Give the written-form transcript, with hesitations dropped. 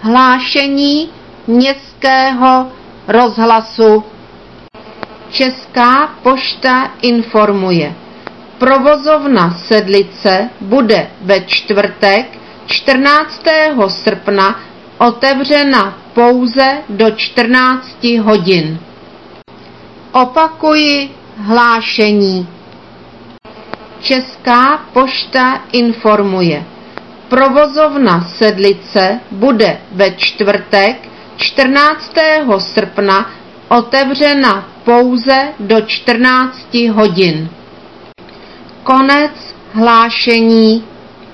Hlášení Městského rozhlasu. Česká pošta informuje. Provozovna Sedlice bude ve čtvrtek 14. srpna otevřena pouze do 14 hodin. Opakuji hlášení. Česká pošta informuje. Provozovna Sedlice bude ve čtvrtek 14. srpna otevřena pouze do 14 hodin. Konec hlášení.